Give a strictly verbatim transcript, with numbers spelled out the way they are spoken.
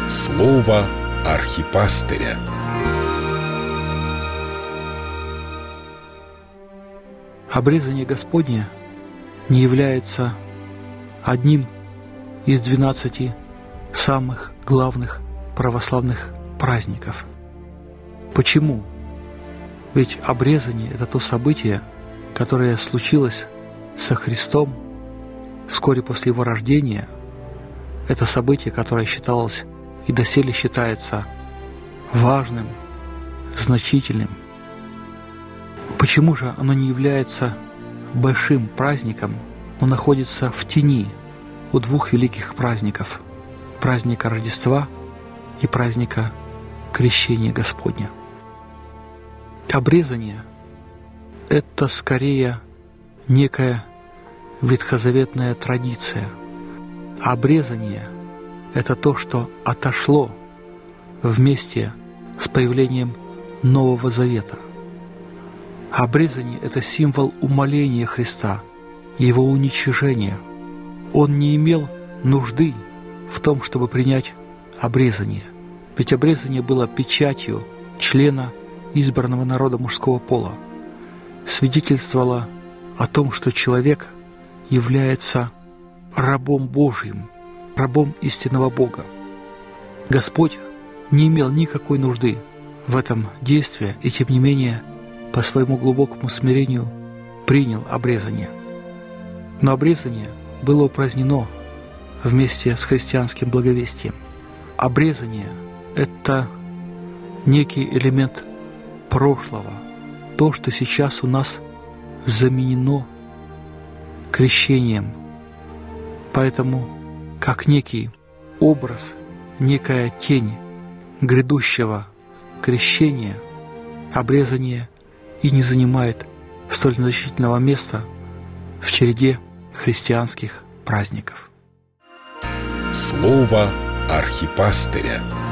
Слово архипастыря. Обрезание Господне не является одним из двенадцати самых главных православных праздников. Почему? Ведь обрезание – это то событие, которое случилось со Христом вскоре после Его рождения. Это событие, которое считалось и доселе считается важным, значительным. Почему же оно не является большим праздником, но находится в тени у двух великих праздников – праздника Рождества и праздника Крещения Господня? Обрезание – это скорее некая ветхозаветная традиция. Обрезание – это то, что отошло вместе с появлением Нового Завета. Обрезание – это символ умоления Христа, Его уничижения. Он не имел нужды в том, чтобы принять обрезание, ведь обрезание было печатью члена избранного народа мужского пола, свидетельствовало о том, что человек является рабом Божьим, рабом истинного Бога. Господь не имел никакой нужды в этом действии, и тем не менее по своему глубокому смирению принял обрезание. Но обрезание было упразднено вместе с христианским благовестием. Обрезание – это некий элемент прошлого, то, что сейчас у нас заменено крещением. Поэтому, как некий образ, некая тень грядущего крещения, обрезание и не занимает столь значительного места в череде христианских праздников. Слово архипастыря.